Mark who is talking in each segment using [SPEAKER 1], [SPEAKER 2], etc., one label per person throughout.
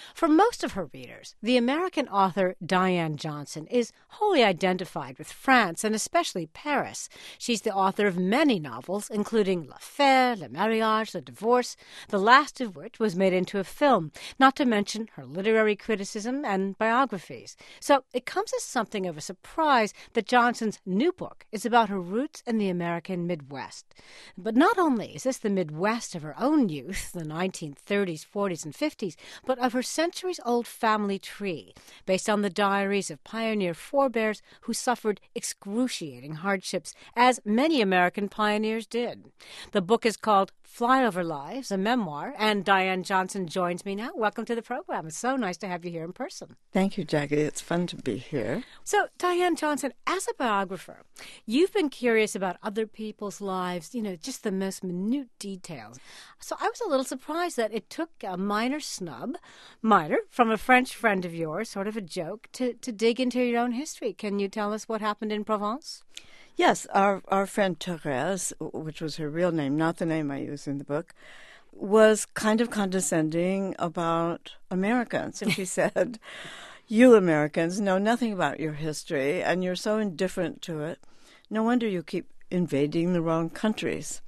[SPEAKER 1] For most of her readers, the American author Diane Johnson is wholly identified with France and especially Paris. She's the author of many novels, including L'Affaire, Le Mariage, Le Divorce, the last of which was made into a film, not to mention her literary criticism and biographies. So it comes as something of a surprise that Johnson's new book is about her roots in the American Midwest. But not only is this the Midwest of her own youth, the 1930s, 40s, and 50s, but of her centuries-old family tree, based on the diaries of pioneer forebears who suffered excruciating hardships, as many American pioneers did. The book is called Flyover Lives, a memoir, and Diane Johnson joins me now. Welcome to the program. It's so nice to have you here in person.
[SPEAKER 2] Thank you, Jackie. It's fun to be here.
[SPEAKER 1] So, Diane Johnson, as a biographer, you've been curious about other people's lives, just the most minute details. So I was a little surprised that it took a minor from a French friend of yours, sort of a joke, to dig into your own history. Can you tell us what happened in Provence?
[SPEAKER 2] Yes, our friend Therese, which was her real name, not the name I use in the book, was kind of condescending about Americans. And she said, "You Americans know nothing about your history, and you're so indifferent to it. No wonder you keep invading the wrong countries."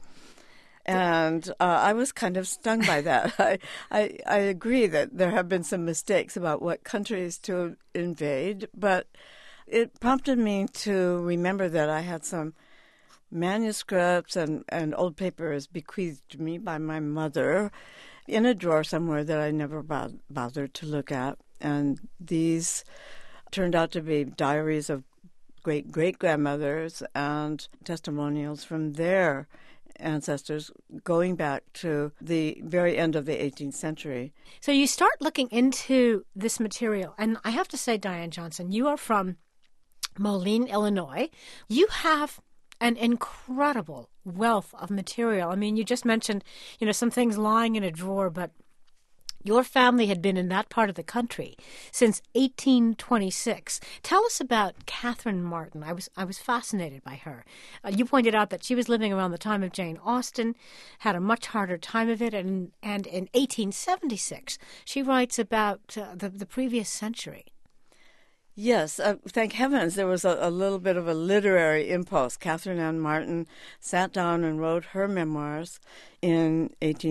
[SPEAKER 2] And I was kind of stung by that. I agree that there have been some mistakes about what countries to invade, but it prompted me to remember that I had some manuscripts and old papers bequeathed to me by my mother in a drawer somewhere that I never bothered to look at. And these turned out to be diaries of great-great-grandmothers and testimonials from their ancestors going back to the very end of the 18th century.
[SPEAKER 1] So you start looking into this material. And I have to say, Diane Johnson, you are from Moline, Illinois. You have an incredible wealth of material. I mean, you just mentioned, some things lying in a drawer, but your family had been in that part of the country since 1826. Tell us about Catherine Martin. I was fascinated by her. You pointed out that she was living around the time of Jane Austen, had a much harder time of it, and in 1876 she writes about the previous century.
[SPEAKER 2] Yes, thank heavens there was a little bit of a literary impulse. Catherine Ann Martin sat down and wrote her memoirs in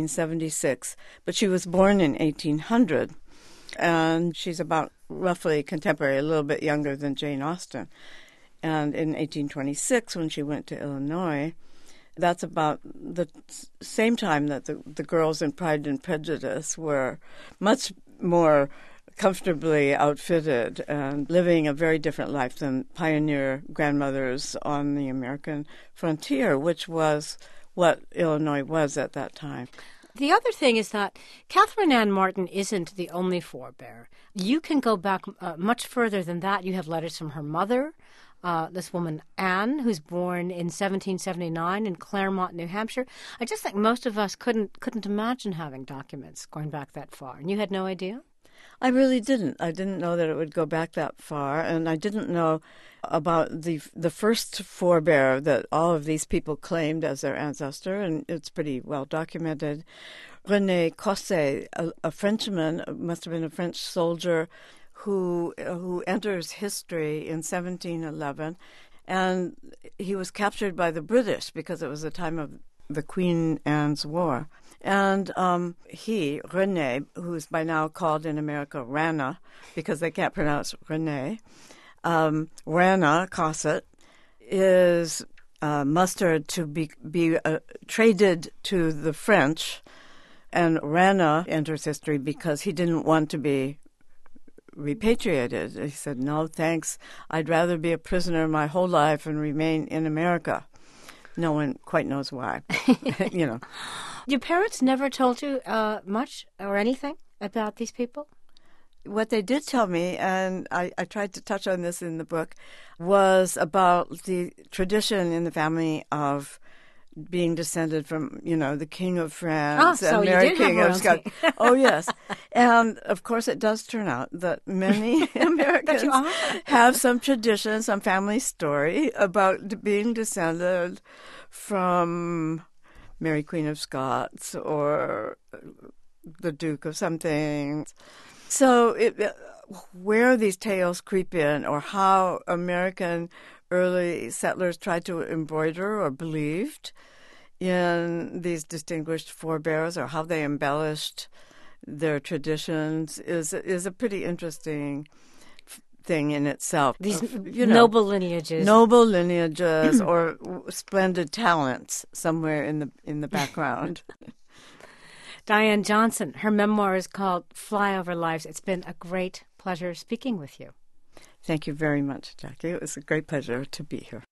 [SPEAKER 2] 1876, but she was born in 1800, and she's about roughly contemporary, a little bit younger than Jane Austen. And in 1826, when she went to Illinois, that's about the same time that the girls in Pride and Prejudice were much more comfortably outfitted and living a very different life than pioneer grandmothers on the American frontier, which was what Illinois was at that time.
[SPEAKER 1] The other thing is that Catherine Ann Martin isn't the only forebear. You can go back much further than that. You have letters from her mother, this woman Anne, who's born in 1779 in Claremont, New Hampshire. I just think most of us couldn't imagine having documents going back that far. And you had no idea?
[SPEAKER 2] I really didn't. I didn't know that it would go back that far, and I didn't know about the first forebear that all of these people claimed as their ancestor, and it's pretty well documented. René Cosset, a Frenchman, must have been a French soldier who enters history in 1711, and he was captured by the British because it was the time of the Queen Anne's War. And he, René, who's by now called in America Rana, because they can't pronounce René, Rana Cosset, is mustered to be traded to the French, and Rana enters history because he didn't want to be repatriated. He said, "No, thanks. I'd rather be a prisoner my whole life and remain in America." No one quite knows why,
[SPEAKER 1] Your parents never told you much or anything about these people?
[SPEAKER 2] What they did tell me, and I tried to touch on this in the book, was about the tradition in the family of being descended from, the King of France and Mary King of Scots. Oh, yes. And, of course, it does turn out that many Americans have some tradition, some family story about being descended from Mary Queen of Scots or the Duke of something. So, where these tales creep in, or how American early settlers tried to embroider or believed in these distinguished forebears, or how they embellished their traditions, is a pretty interesting thing in itself.
[SPEAKER 1] These noble lineages.
[SPEAKER 2] Noble lineages or splendid talents somewhere in the background.
[SPEAKER 1] Diane Johnson, her memoir is called Flyover Lives. It's been a great pleasure speaking with you.
[SPEAKER 2] Thank you very much, Jackie. It was a great pleasure to be here.